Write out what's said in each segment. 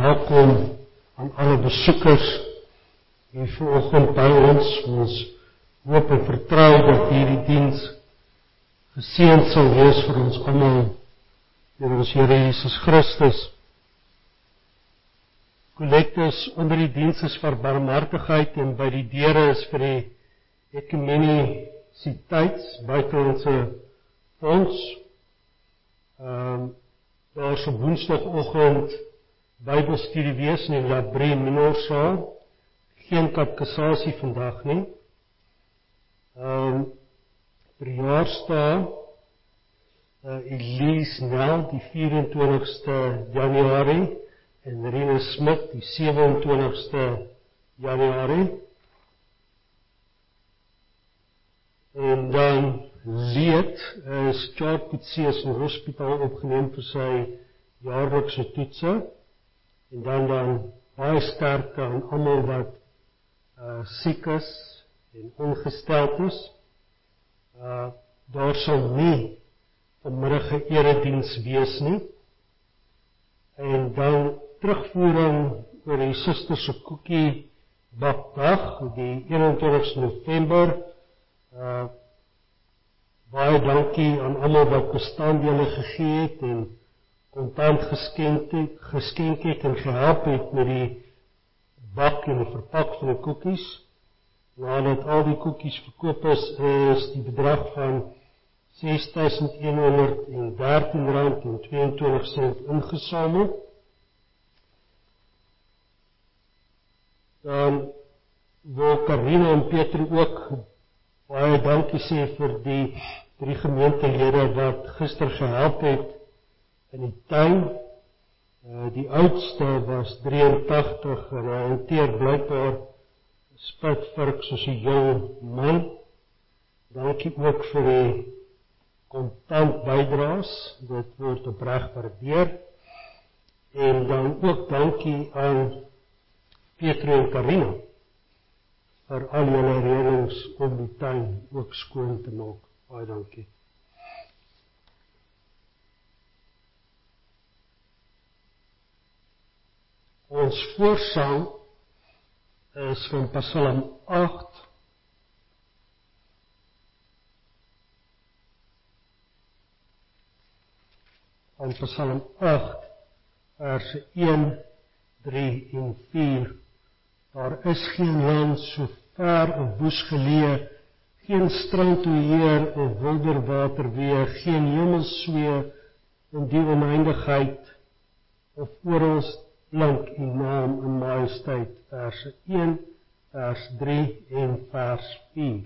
welkom aan alle besoekers hier vanoggend by ons. Ons hoop en vertrou dat hierdie diens geseënd sal wees vir ons almal deur ons Here Jesus Christus. Kollektes onder die diens is vir barmhartigheid en by die deure is vir die ekumenisiteits buitelandse fonds. Daar is op woensdagoggend Bybelstudie wees in die Labrie Minorsaal. Geen katekisasie vandag nie. Verjaarsdag Elise Nel die 24ste Januarie en Rene Smit die 27ste Januarie. En dan Leed is Charles Pitsees in hospitaal opgeneem vir sy jaarlikse toetse. En dan baie sterkte aan almal wat siek is en ongesteld is. Daar sal nie vanmiddag 'n erediens wees nie. En dan terugvoering oor die Suster se koekie bakdag, die 21 November. Baie dankie aan almal wat bestanddele gegee het en kontant geskenk het en gehelp het met die bak en die verpak van die koekies. Nadat al die koekies verkoop is die bedrag van R6.113.22 ingesamel. Dan wil Karine en Peter ook baie dankie sê vir die 3 gemeentelede wat gister gehelp het in die tuin. Die oudste was 83 en hy hanteer blykbaar spitvark soos 'n jong man. Dankie ook vir die kontant bydraes, dit word opreg waardeer. En dan ook dankie aan Pietro en Karina vir al julle reëlings om die tuin ook skoon te maak. Baie dankie. Ons voorsang is van Psalm 8. Van Psalm 8, verse 1, 3 en 4. Daar is geen land so ver of woes geleë, geen strand o Heer of wilder waterweë, geen hemelswee in die oneindigheid of oral blank U naam in majesteit. Verse 1, vers 3 en vers 4.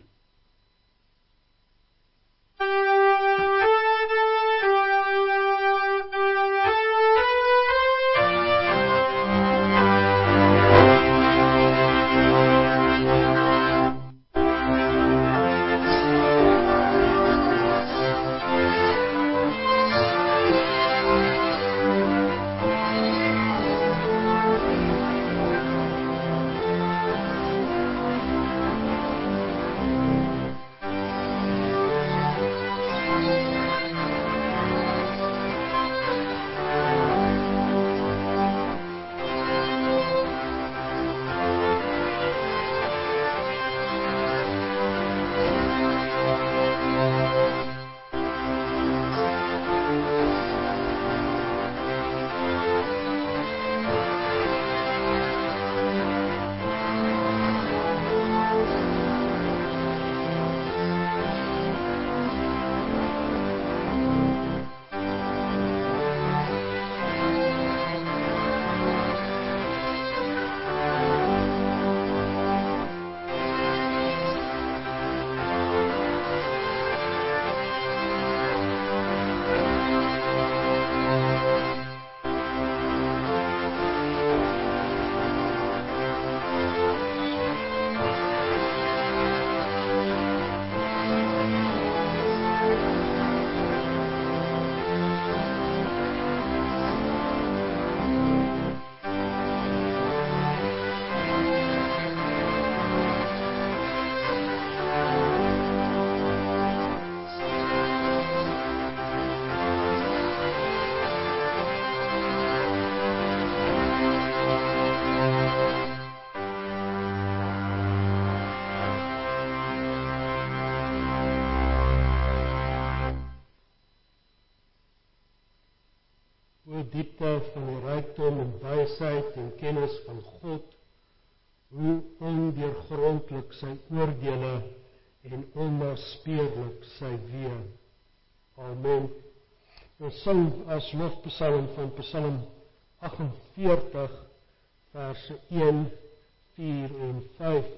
diepte van die rykdom en wysheid en kennis van God, hoe ondeurgrondlik sy oordeele en onnaspeurlik sy weë. Amen. Ons sing as lofpsalm van Psalm 48, verse 1, 4 en 5.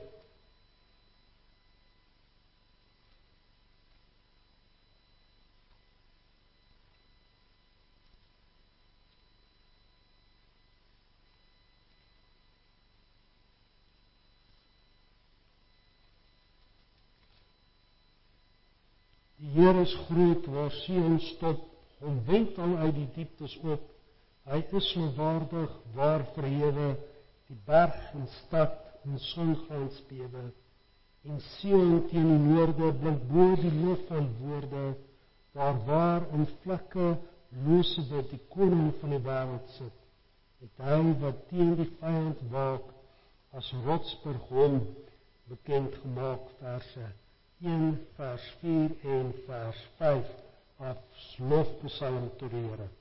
Die Heer is groot, waar Sion stop, hom wentel uit die dieptes op. Hy is so waardig, waar verhewe, die berg en stad in songlans bewe. En Sion teen die noorde blink bo die loof van woorde, waar in vlekke Josebet die koning van die wêreld sit. Het hy wat teen die vyand waak, as rotsburg hom bekend gemaak. Verse 1, vers 4 en vers 5, as lofpsalm tot die Here.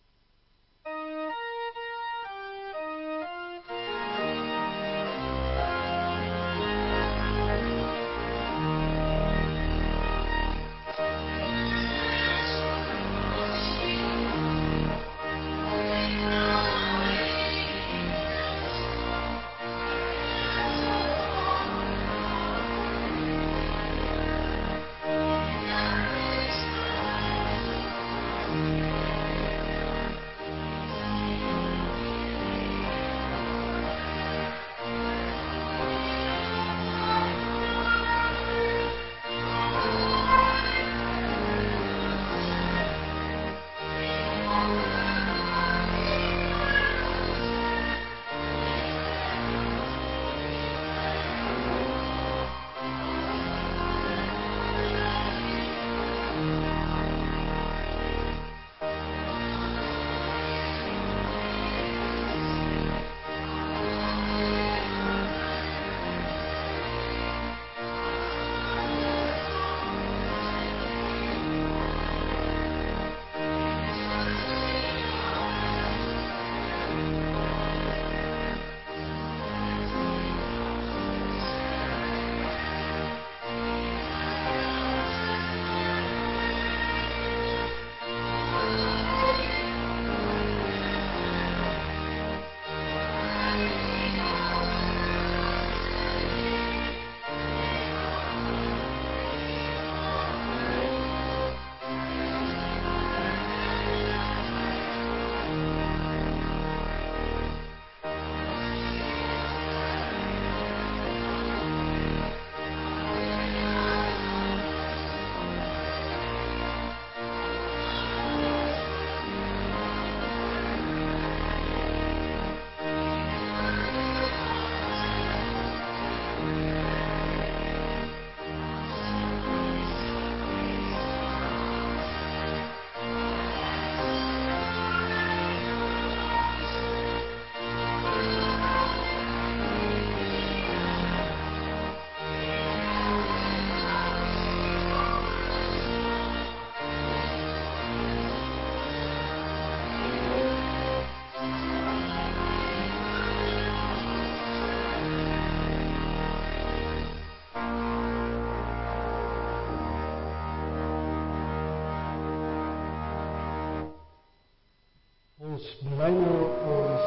Ons bely nou ons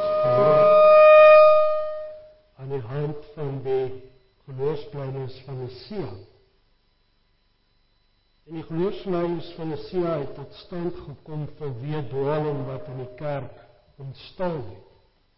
geloof aan die hand van die geloofsbelijdenis van Nicea. En die geloofsbelijdenis van Nicea het tot stand gekom vanweë dwaling wat in die kerk ontstaan het.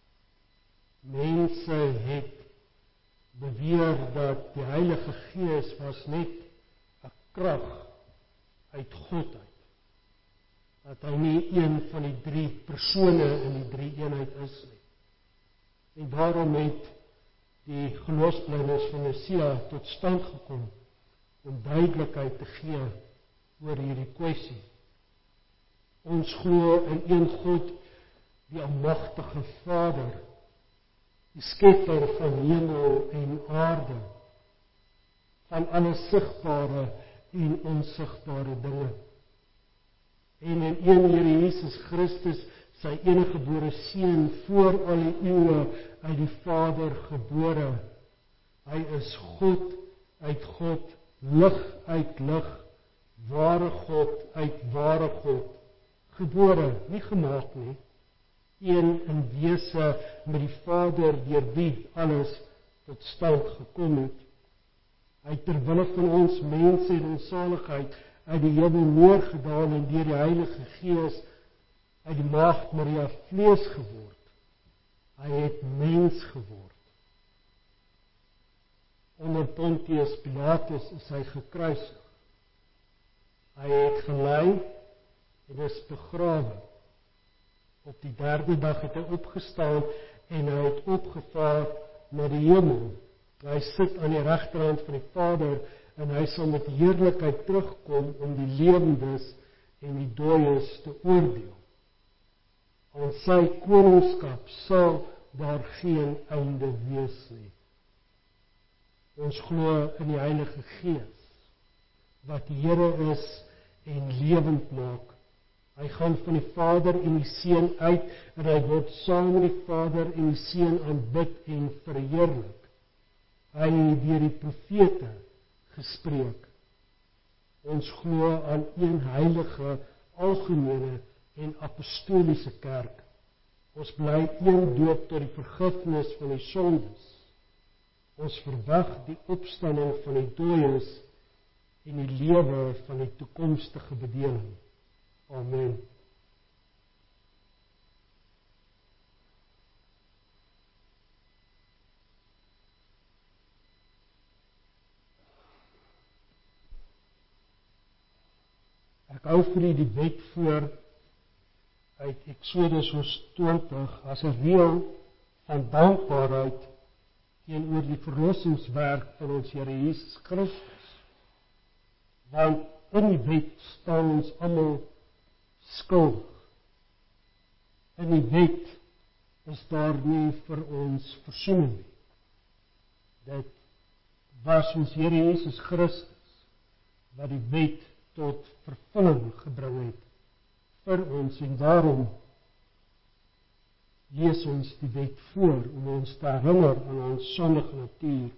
Mense het beweer dat die Heilige Gees was net 'n krag uit God uit. Dat hy nie een van die 3 persone in die 3 eenheid is nie. En daarom het die geloofsbelijdenis van Nicea tot stand gekom om duidelikheid te gee oor hierdie kwessie. Ons glo in een God, die almagtige Vader, die skepper van hemel en aarde, van alle sigbare en onsigbare dinge. En in een Here Jesus Christus, sy eniggebore seun voor al die eeue uit die Vader gebore. Hy is God uit God, lig uit lig, ware God uit ware God, gebore, nie gemaak nie, een in wese met die Vader deur wie alles tot stand gekom het. Hy het ter wille van ons mense en ons saligheid uit die hemel neergedaal en deur die Heilige Gees uit die maagd Maria vlees geword. Hy het mens geword. Onder Pontius Pilatus is hy gekruisig. Hy het gelei en is begrawe. Op die 3de dag het hy opgestaan en hy het opgevaar na die hemel. Hy sit aan die regterhand van die Vader en hy sal met heerlikheid terugkom om die lewendes en die dooies te oordeel. Aan sy koningskap sal daar geen einde wees nie. Ons glo in die Heilige Gees, wat die Here is en lewend maak. Hy gaan van die Vader en die Seun uit en hy word saam met die Vader en die Seun aanbid en verheerlik. Hy het deur die profete gespreek. Ons glo aan een heilige, algemene en apostoliese kerk. Ons bly een doop tot die vergifnis van die sondes. Ons verwag die opstanding van die dooies en die lewe van die toekomstige bedeling. Amen. Ek hou vir u die wet voor uit Exodus 20 as 'n reël van dankbaarheid teenoor die verlossingswerk van ons Here Jesus Christus. Want in die wet staan ons almal skuldig. In die wet is daar nie vir ons versoening nie. Dit was ons Here Jesus Christus wat die wet tot vervulling gebring het vir ons en daarom lees ons die wet voor om ons te herinner aan ons sondige natuur.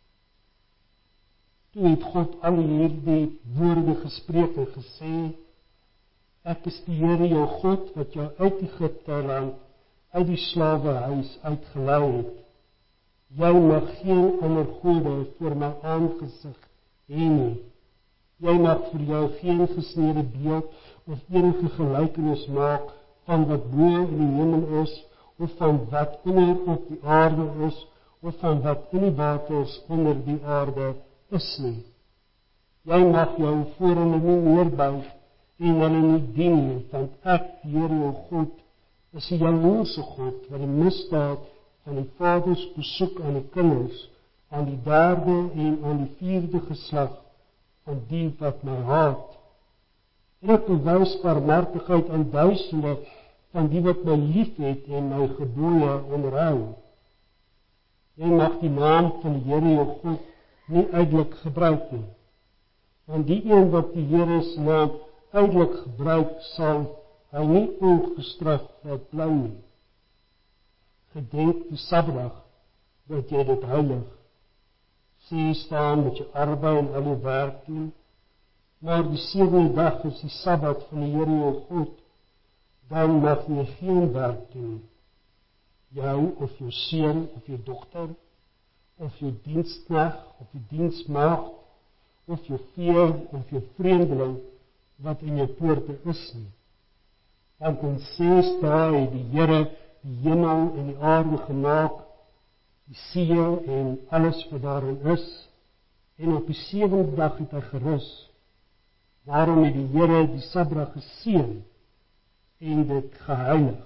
Toe het God al hierdie woorde gespreek en gesê: Ek is die Here jou God wat jou uit Egipte land, uit die slawehuis uitgelei het. Jy mag geen ander gode voor my aangesig hê nie. Jy mag vir jou geen gesnede beeld of enige gelykenis maak van wat bo in die hemel is, of van wat onder op die aarde is, of van wat in die waters onder die aarde is nie. Jy mag jou voor hulle nie neerbuig en hulle nie dien nie, want ek, die Here jou God, is 'n jaloerse God, wat die misdaad van die vaders besoek aan die kinders, aan die 3de en aan die 4de geslag van die wat my haat. En ek bewys barmhartigheid aan duisende van die wat my liefhet en my gebooie onderhou. Jy mag die naam van die Here jou God nie uitelik gebruik nie. Want die een wat die Here se naam uitelik gebruik, sal hy nie ongestraf laat bly nie. Gedenk die Sabbat, dat jy dit heilig. Sê staan met jou arbei en al jou werk doen, maar die 7de dag is die Sabbat van die Here jou God, dan mag jy geen werk doen. Jou of jou seun of jou dogter, of jou diensknegt of jou diensmaagd, of jou vee of jou vreemdeling wat in jou poorte is nie. Want in 6 dae het die Here die hemel en die aarde gemaak, die see en alles wat daarin is, en op die 7de dag het hy gerus. Daarom het die Here die Sabbat geseën en dit geheilig.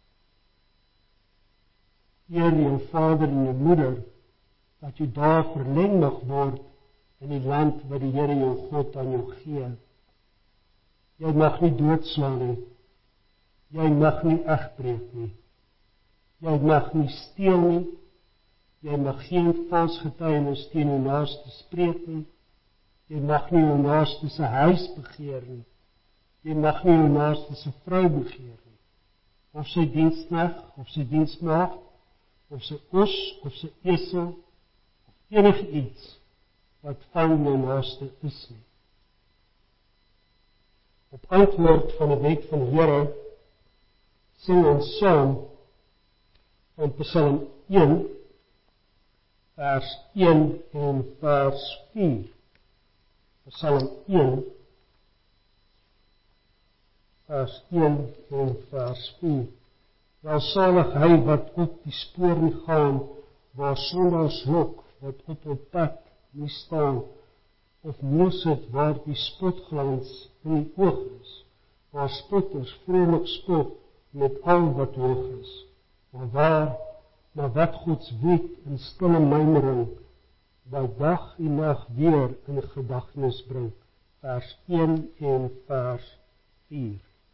Eer jou vader en jou moeder, dat jou dae verleng mag word in die land wat die Here jou God aan jou gee. Jy mag nie doodslaan nie. Jy mag nie egbreek nie. Jy mag nie steel nie. Jy mag geen vals getuienis teen jou naaste spreek nie. Jy mag nie jou naaste se huis begeer nie. Jy mag nie jou naaste se vrou begeer nie. of sy diensknegt, of sy diensmaagd, of sy os, of sy esel, of enigiets wat van jou naaste is nie. Op antwoord van die wet van die Here sing ons saam van Psalm 1, vers 1 en vers 4. Psalm 1, vers 1 en vers 4. Welsalig hy wat op die spoor nie gaan, waar sondaars lok, wat op hul pad nie staan, of neus het waar die spotglans in die oog is, waar spotters vrolik spot met al wat hoog is, maar wat Gods wet in stille mynering by dag en nag weer in gedagtenis bring. Vers 1 en vers 4.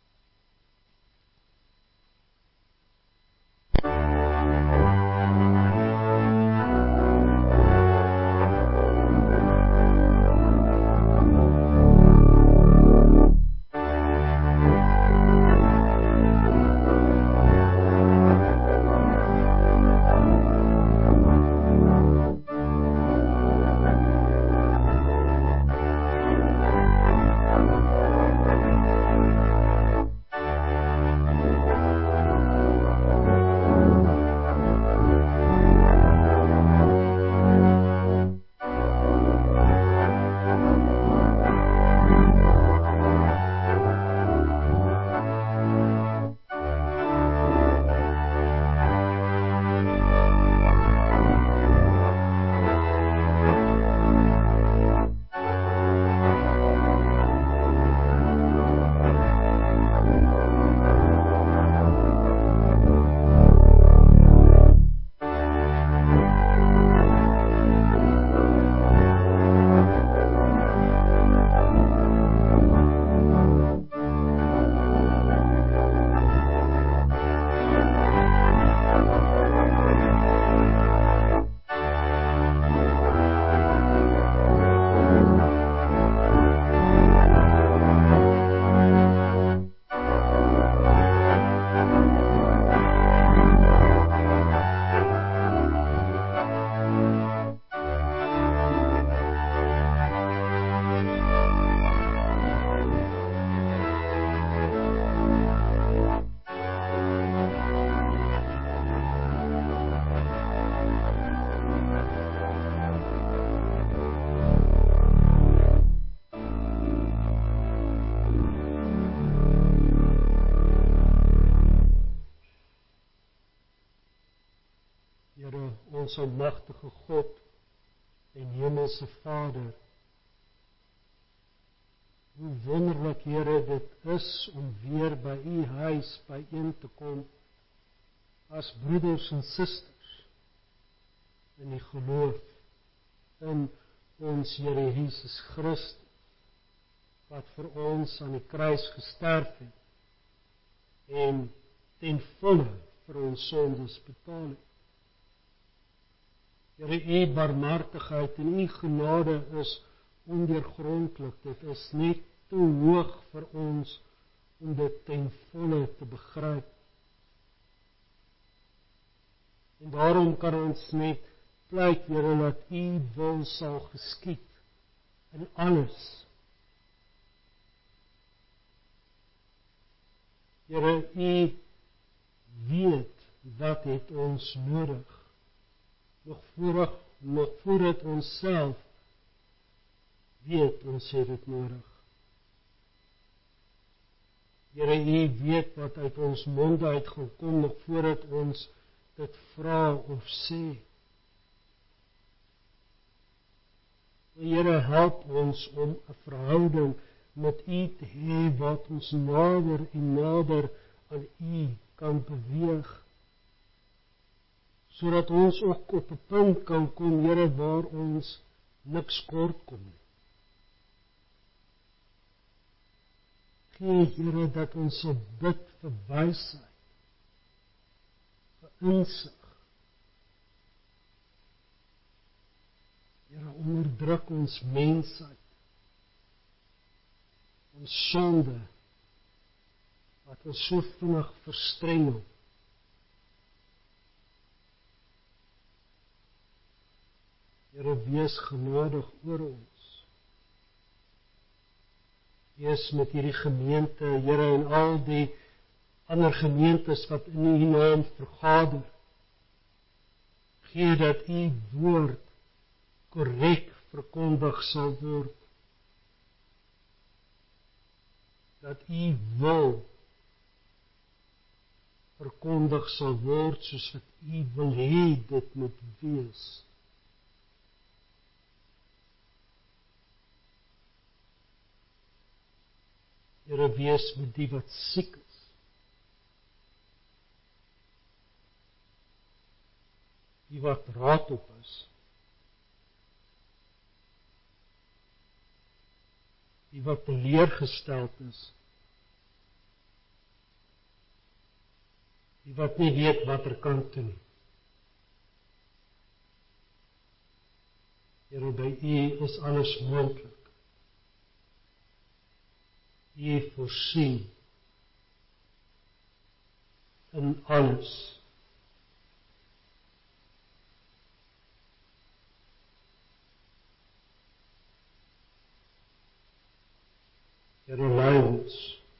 Ons almagtige God en hemelse Vader, hoe wonderlik, Here, dit is om weer by U huis byeen te kom as broeders en susters in die geloof in ons Here Jesus Christus, wat vir ons aan die kruis gesterf het en ten volle vir ons sondes betaal het. Here, U barmhartigheid en U genade is ondeurgrondlik. Dit is net te hoog vir ons om dit ten volle te begryp. En daarom kan ons net pleit, Here, dat U wil sal geskied in alles. Here, U weet wat het ons nodig. Nog voordat ons self weet ons het dit nodig. Here, U weet wat uit ons monde uit gaan kom, nog voordat ons dit vra of sê. Here, help ons om 'n verhouding met U te hê wat ons nader en nader aan U kan beweeg, sodat ons ook op 'n punt kan kom, Here, waar ons niks kort kom nie. Gee, Here, dat ons sal bid vir wysheid, vir insig. Here, onderdruk ons mensheid, ons sonde, wat ons so vinnig verstrengel. Here, wees genadig oor ons. Wees met hierdie gemeente, Here, en al die ander gemeentes wat in U naam vergader. Gee dat U woord korrek verkondig sal word. Dat U wil verkondig sal word soos wat U wil hê dit moet wees. Here, wees met die wat siek is. Die wat raad op is. Die wat teleurgesteld is. Die wat nie weet wat kant toe nie. Here, by U is alles moontlik. U voorsien in alles. Here, lei ons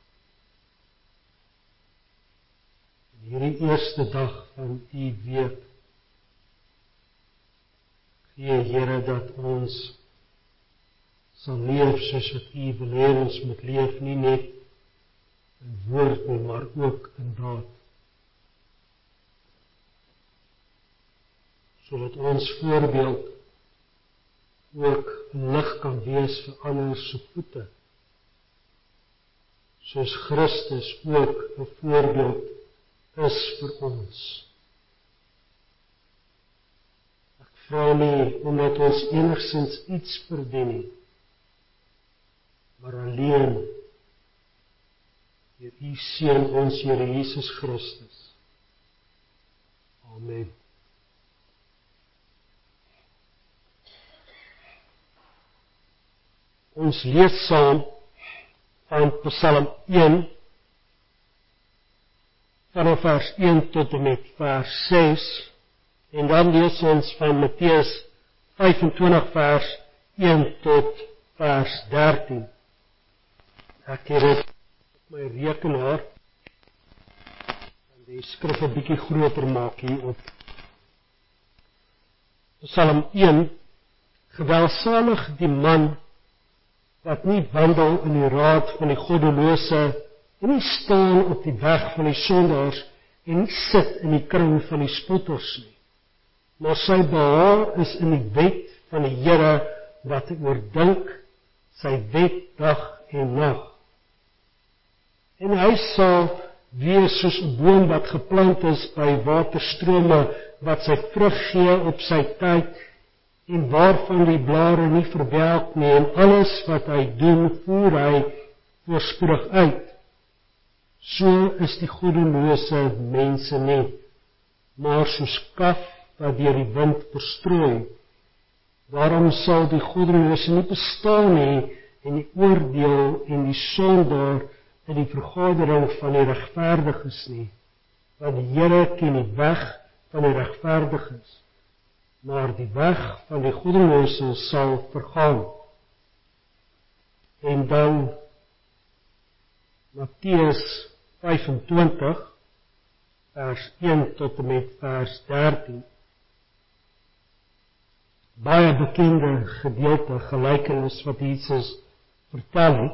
in hierdie eerste dag van U week. Gee, Here, dat ons sal leef soos wat U wil hê ons moet leef, nie net in woord nie, maar ook in daad. Sodat ons voorbeeld ook 'n lig kan wees vir ander se voete. Soos Christus ook 'n voorbeeld is vir ons. Ek vra nie omdat ons enigsins iets verdien nie, maar alleen deur U Seun, ons Here Jesus Christus. Amen. Ons lees saam van Psalm 1 vanaf vers 1 tot en met vers 6 en dan lees ons van Matteus 25 vers 1 tot vers 13. Ek het dit op my rekenaar en die skrif 'n bietjie groter maak hier op. Psalm 1: Gewelsalig die man wat nie wandel in die raad van die goddelose en nie staan op die weg van die sondaars en nie sit in die kring van die spotters nie. Maar sy behaag is in die wet van die Here wat hy oordink, sy wet dag en nag. En hy sal wees soos 'n boom wat geplant is by waterstrome wat sy vrug gee op sy tyd en waarvan die blare nie verwelk nie en alles wat hy doen, voer hy voorspoedig uit. So is die goddelose mense nie, maar soos kaf wat deur die wind verstrooi. Daarom sal die goddelose nie bestaan nie en die oordeel en die sondaar in die vergadering van die regverdiges nie, want die Here ken die weg van die regverdiges, maar die weg van die goddelose sal vergaan. En dan Matteus 25 vers 1 tot en met vers 13. Baie bekende gedeelte, gelykenis wat Jesus vertel het.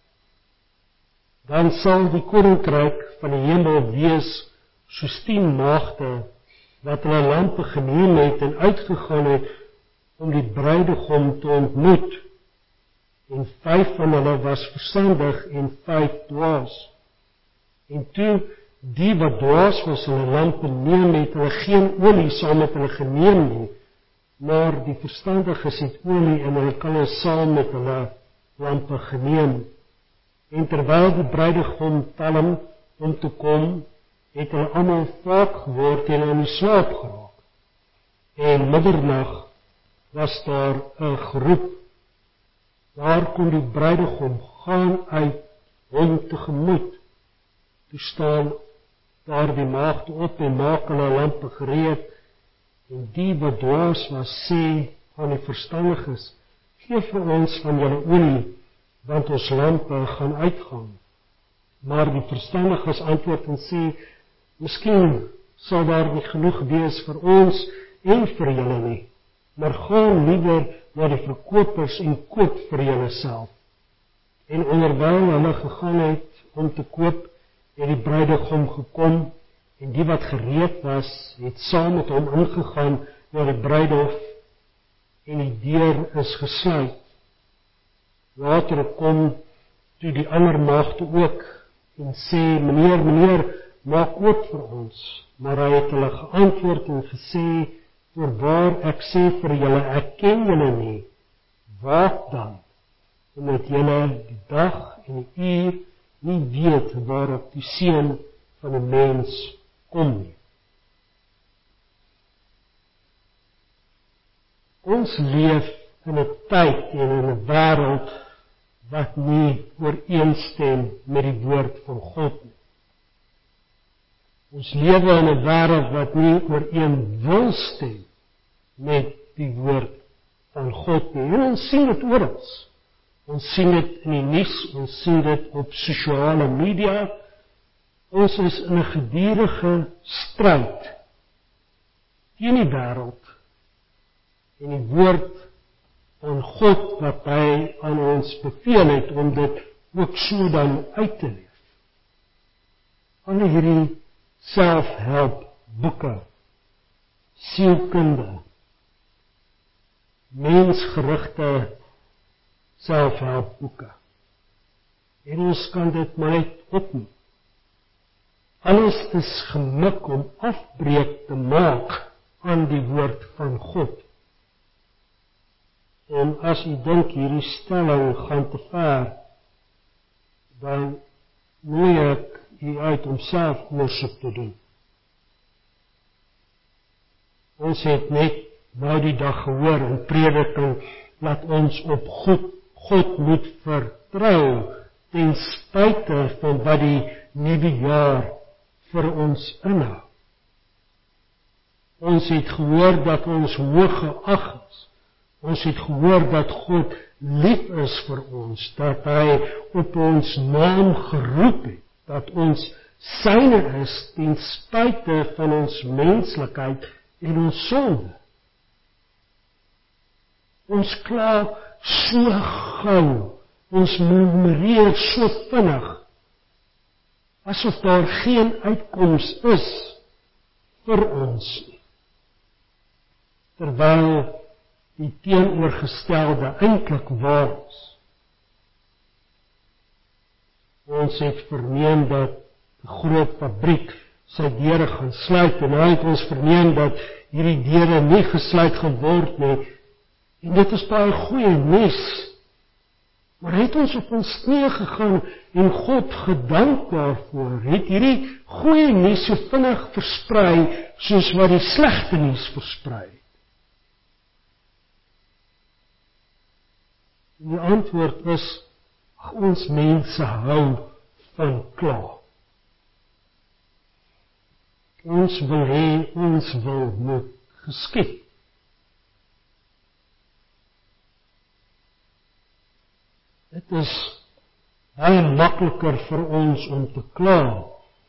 Dan sal die koninkryk van die hemel wees soos 10 maagde wat hulle lampe geneem het en uitgegaan het om die bruidegom te ontmoet. En 5 van hulle was verstandig en 5 dwaas. En toe die wat dwaas was hulle lampe neem, het hulle geen olie saam met hulle geneem nie, maar die verstandiges het olie en hulle kan saam met hulle lampe geneem. En terwyl die bruidegom talm om te kom, het hulle almal vaak geword en in die slaap geraak. En middernag was daar 'n geroep. Daar kom die bruidegom, gaan uit hom tegemoet. toe staan daar die maagde op en maak hulle lampe gereed, en die wat dwaas was, sê aan die verstandiges, gee vir ons van julle olie, want ons lampe gaan uitgaan. Maar die verstandiges antwoord en sê, miskien sal daar nie genoeg wees vir ons en vir julle nie, maar gaan liewer na die verkopers en koop vir julle self. En onderwyl hulle gegaan het om te koop, het die bruidegom gekom, en die wat gereed was, het saam met hom ingegaan na die bruilof, en die deur is gesluit. Later kom toe die ander maagde ook, en sê, meneer, maak oop vir ons. Maar hy het hulle geantwoord en gesê, voorwaar ek sê vir julle, ek ken julle nie. Waak dan, omdat julle die dag en die uur nie weet waarop die Seun van die mens kom nie. Ons leef in 'n tyd en in 'n wêreld wat nie ooreenstem met die woord van God nie. Ons lewe in 'n wêreld wat nie ooreen wil stem met die woord van God nie. En ons sien dit oral. Ons sien dit in die nuus, ons sien dit op sosiale media. Ons is in 'n gedurende stryd teen die wêreld en die woord van God wat hy aan ons beveel het om dit ook so dan uit te leef. Al hierdie self-help boeke, sielkunde, mensgerigte self-help boeke. En ons kan dit maar net opneem. Alles is gemik om afbreek te maak aan die woord van God. En as u dink hierdie stelling gaan te ver, dan nooi ek u uit om self ondersoek te doen. Ons het net nou die dag gehoor in prediking, dat ons op God moet vertrou, ten spyte van wat die nuwe jaar vir ons inhou. Ons het gehoor dat ons hoog geag is. Ons het gehoor dat God lief is vir ons, dat hy op ons naam geroep het, dat ons syne is ten spyte van ons menslikheid en ons sonde. Ons kla so gou, ons murmureer so vinnig, asof daar geen uitkoms is vir ons nie. Terwyl die teenoorgestelde eintlik waar is. Ons het verneem dat die groot fabriek sy deure gaan sluit, en hy het ons verneem dat hierdie deure nie gesluit geword nie, en dit is baie goeie nuus. Maar het ons op ons knieë gegaan en God gedank daarvoor, het hierdie goeie nuus so vinnig versprei, soos wat die slegte nuus versprei. En die antwoord is, ons mense hou van kla. Ons wil hê, ons wil moet geskied. Dit is baie makliker vir ons om te kla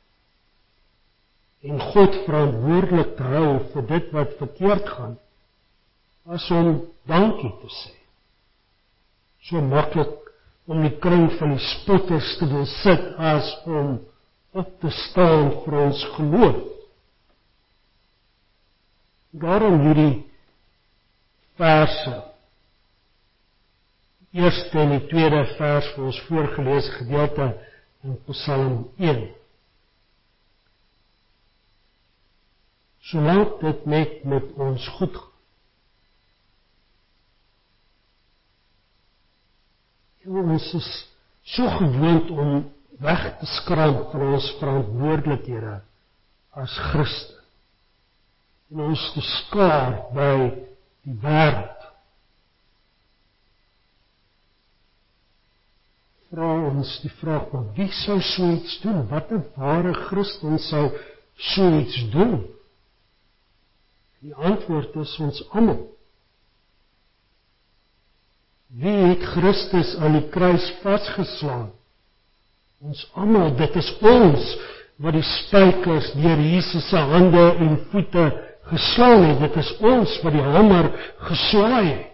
en God verantwoordelik te hou vir dit wat verkeerd gaan, as om dankie te sê. So maklik om die kring van die spotters te wil sit, as om op te staan vir ons geloof. Daarom hierdie verse, die eerste en die tweede vers vir ons voorgelees gedeelte in Psalm 1. Solank dit net met ons goed gaan. Ons is so gewoond om weg te skram van ons verantwoordelikhede as Christen. En ons te skaar by die wêreld. vra ons die vraag, maar wie sou so iets doen? Wat 'n ware Christen sou so iets doen? Die antwoord is ons almal. Wie het Christus aan die kruis vasgeslaan? Ons almal, dit is ons wat die spykers deur Jesus se hande en voete geslaan het. Dit is ons wat die hamer geswaai het.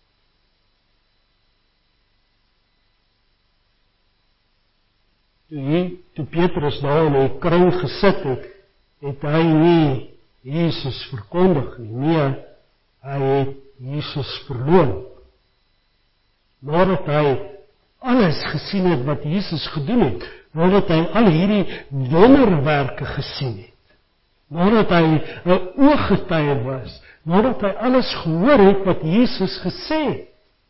Toe Petrus daar in die kring gesit het hy nie Jesus verkondig nie. Nee, hy het Jesus verloon. Nadat hy alles gesien het wat Jesus gedoen het, nadat hy al hierdie wonderwerke gesien het, nadat hy 'n ooggetuie was, nadat hy alles gehoor het wat Jesus gesê het.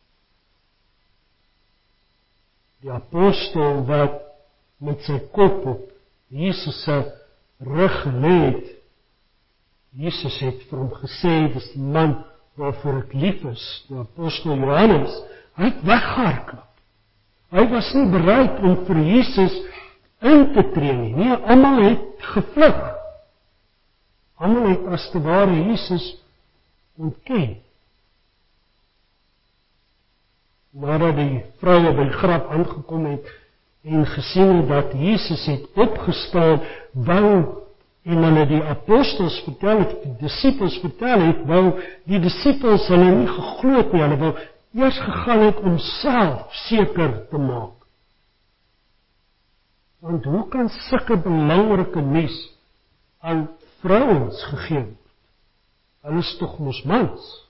Die apostel wat met sy kop op Jesus se rug gelê het, Jesus het vir hom gesê, dis die man waarvoor ek lief is, die apostel Johannes, hy het weggehardloop. Hy was nie bereid om vir Jesus in te tree nie. Nee, almal het gevlug. Almal het as te ware Jesus ontken. Nadat die vroue by die graf aangekom het en gesien het dat Jesus het opgestaan, wou en hulle die apostels vertel het, die disippels vertel het, wou die disippels hulle nie geglo het nie, hulle wou eers gegaan het om self seker te maak. Want hoe kan sulke belangrike nuus aan vrouens gegee word? Hulle is tog mos mans.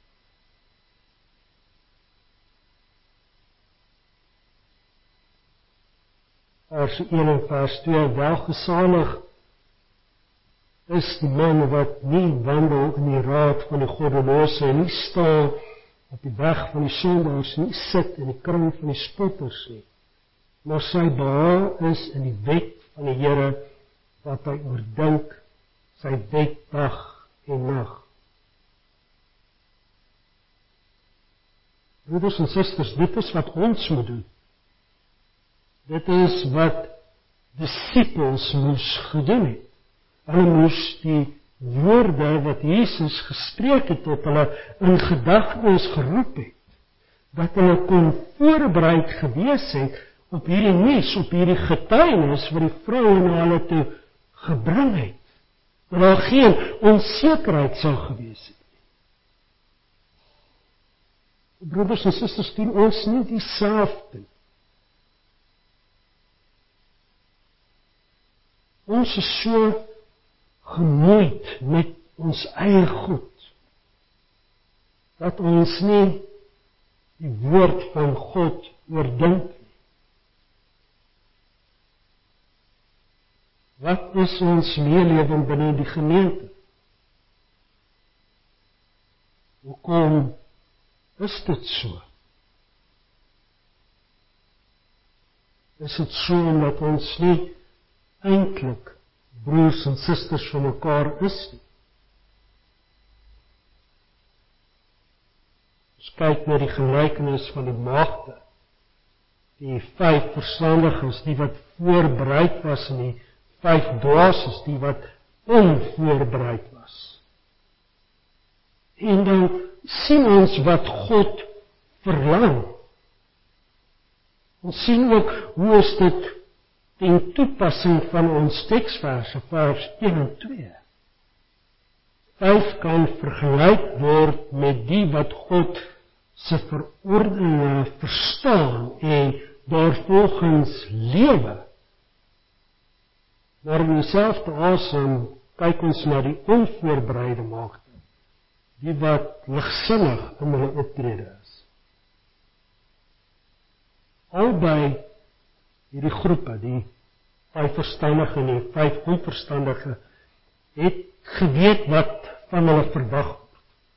Vers 1 en vers 2, welgesalig is die man wat nie wandel in die raad van die goddelose en nie staan op die weg van die sondaars, nie sit in die kring van die spotters nie, maar sy behaag is in die wet van die Here wat hy oordink, sy wet dag en nag. Broeders en susters, dit is wat ons moet doen. Dit is wat disippels moes gedoen het. Hulle moes die woorde wat Jesus gespreek het tot hulle in gedagtes geroep het, dat hulle kon voorbereid gewees het op hierdie nuus, op hierdie getuienis wat die vroue na hulle toe gebring het, dat daar geen onsekerheid sou gewees het. Broeders en susters, doen ons nie dieselfde. Ons is so gemoeid met ons eie goed, dat ons nie die woord van God oordink nie. Wat is ons meelewing binne die gemeente? Hoekom is dit so? Is dit so omdat ons nie eintlik broers en susters van mekaar is nie? Ons kyk na die gelykenis van die maagde, die 5 verstandiges, die wat voorbereid was, en die 5 dwaases, die wat onvoorbereid was. En dan sien ons wat God verlang. Ons sien ook hoe is dit in toepassing van ons teksverse, vers 1 en 2. 5 kan vergelyk word met die wat God se verordeninge verstaan en daarvolgens lewe. Maar in dieselfde asem kyk ons na die onvoorbereide maagde, die wat ligsinnig in hulle optrede is. Albei hierdie groepe, die 5 verstandige en die 5 onverstandige, het geweet wat van hulle verwag word.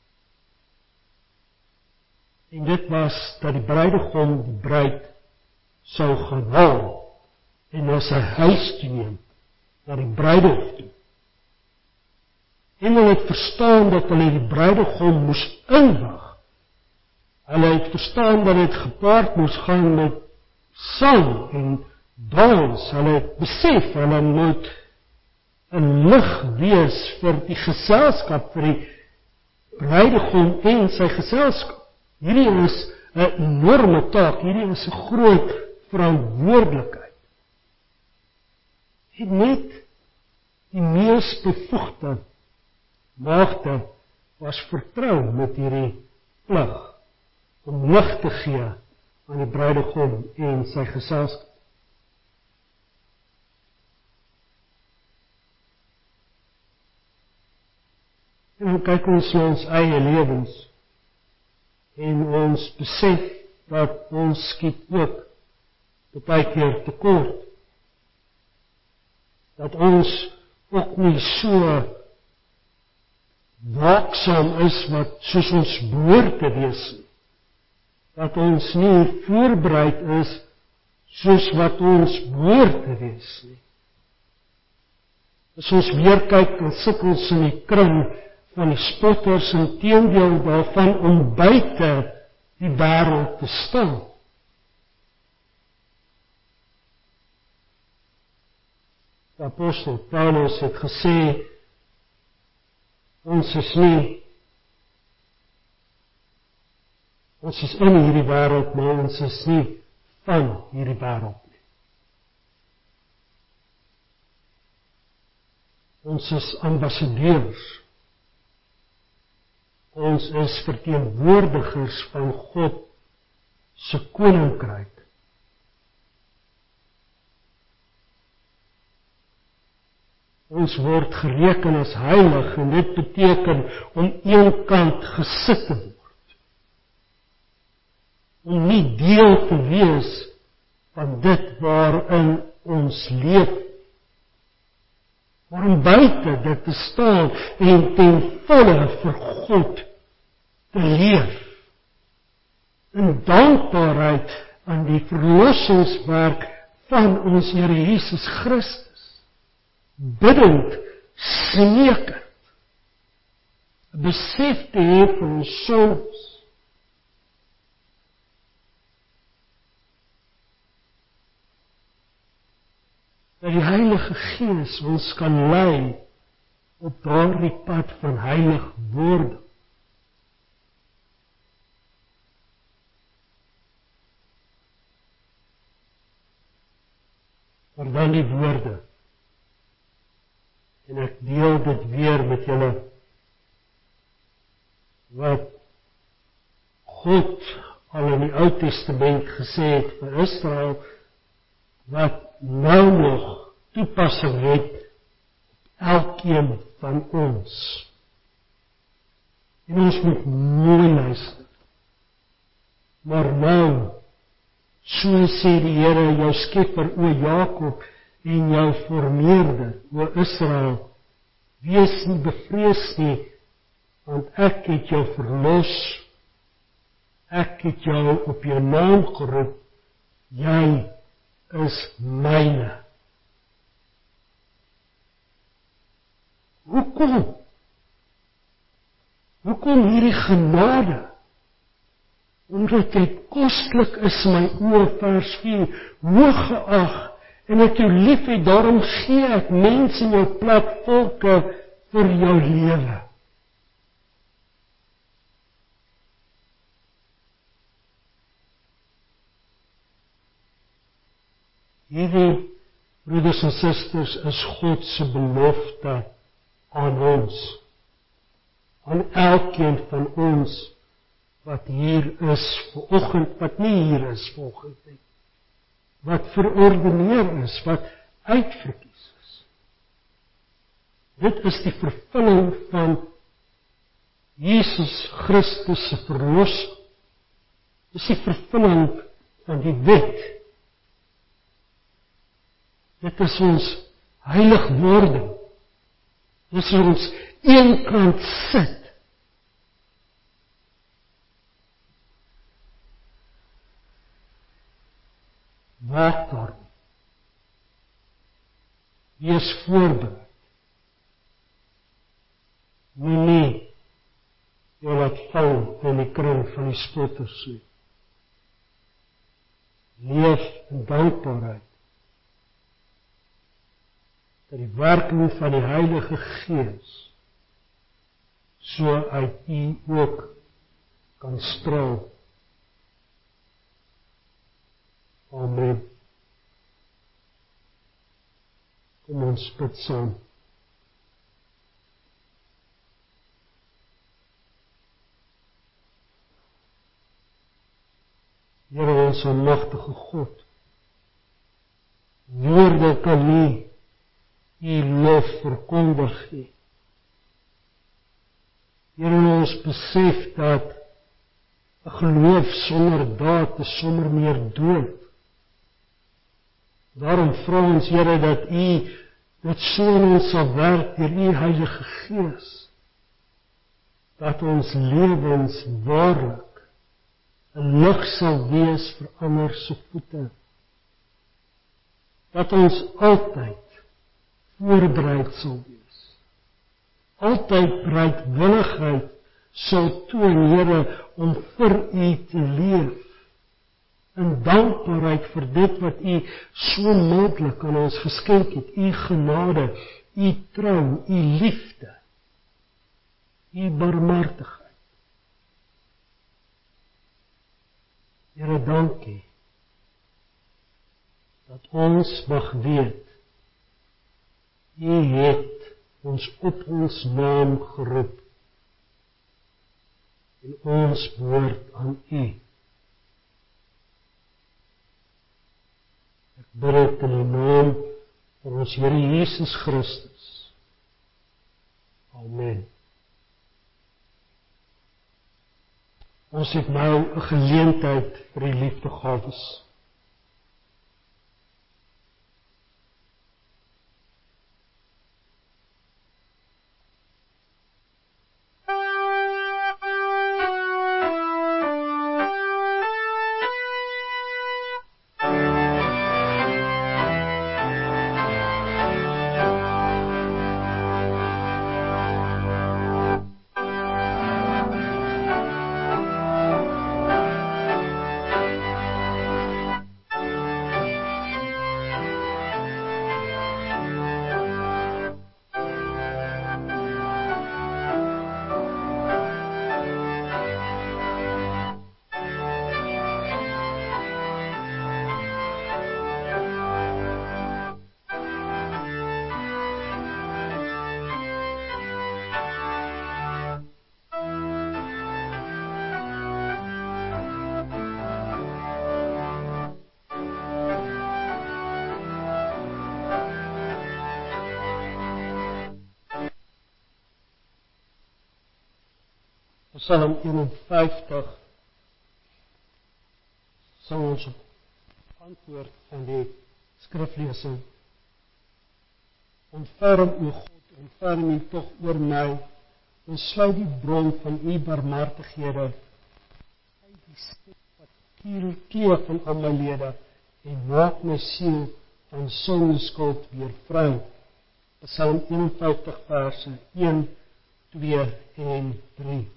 En dit was dat die bruidegom die bruid sou gaan haal en na sy huis toe neem, na die bruilof toe. En hulle het verstaan dat hulle die bruidegom moes inwag. Hulle het verstaan dat dit gepaard moes gaan met sang en dans, hulle besef, hulle moet 'n lig wees vir die geselskap, vir die bruidegom en sy geselskap. Hierdie is 'n enorme taak, hierdie is 'n groot verantwoordelikheid. En net die mees bevoegde maagde was vertrou met hierdie plig om lig te gee aan die bruidegom en sy geselskap. En dan kyk ons na ons eie lewens en ons besef dat ons skiet ook baie keer tekort. Dat ons ook nie so waaksaam is wat soos ons behoort te wees nie. Dat ons nie voorbereid is soos wat ons behoort te wees nie. As ons weer kyk, dan sit ons in die kring van die spotters en teendeel daarvan om buite die wêreld te staan. Die apostel Paulus het gesê, ons is in hierdie wêreld, maar ons is nie van hierdie wêreld nie. Ons is ambassadeurs. Ons is verteenwoordigers van God se koninkryk. Ons word gereken as heilig en dit beteken om eenkant gesit te word. Om nie deel te wees van dit waarin ons leef. Maar om buite dit te staan en ten volle vir God te leef. In dankbaarheid aan die verlossingswerk van ons Here Jesus Christus. Biddend, smeekend, besef te hê van ons sondes. Dat die Heilige Gees ons kan lei op daardie pad van heilig wording. Maar dan die woorde. En ek deel dit weer met julle. Wat God al in die Ou Testament gesê het vir Israel, wat nou nog toepassing het op elkeen van ons. En ons moet mooi luister. Maar nou, so sê die Here, jou skepper, o Jakob, en jou formeerder, o Israel, wees nie bevrees nie, want ek het jou verlos, ek het jou op jou naam geroep, jy is myne. Hoekom? Hoekom hierdie genade? Omdat jy kostlik is my oë, vers 4, hoog geag, en ek jou lief het, daarom gee ek mense in jou plek volke vir jou lewe. Hierdie, broeders en susters, is God se belofte aan ons. Aan elkeen van ons wat hier is vanoggend, wat nie hier is vanoggend nie. Wat verordeneer is, wat uitverkies is. Dit is die vervulling van Jesus Christus se verlossing. Dit is die vervulling van die wet. Dit is ons heiligwording. Dit is ons eenkant sit. Waak daarom. Wees voorbereid. Moenie jou laat val in die kring van die spotters nie. leef in dankbaarheid. Dat die werking van die Heilige Gees so uit U ook kan straal. Amen. Kom ons bid saam. Here ons almagtige God, woorde kan nie U lof verkondig nie. Here ons besef dat 'n geloof sonder daad is sommer meer dood. Daarom vra ons Here dat U dit so in ons sal werk deur U Heilige Gees, dat ons lewens waarlik 'n lig sal wees vir ander se voete. Dat ons altyd voorbereid sal wees. Altyd bereidwilligheid sal toon, Here, om vir U te leef. In dankbaarheid vir dit wat U so moontlik aan ons geskenk het. U genade, U trou, U liefde, U barmhartigheid. Here, dankie dat ons mag weet, U het ons op ons naam geroep en ons behoort aan U. Ek bid dit in die naam van ons Here Jesus Christus. Amen. Ons het nou 'n geleentheid vir die liefdegawes. Psalm 51 sal ons antwoord aan die skriflesing. Ontferm U God, ontferm U tog oor my, en sluit die bron van U barmhartighede uit die skep wat keer van al my lede, en maak my siel van sondeskuld weer vry. Psalm 51 verse 1, 2 en 3.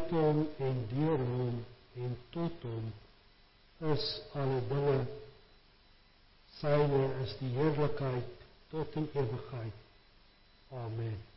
uit hom en deur hom en tot hom is alle dinge. Syne is die heerlikheid tot in ewigheid. Amen.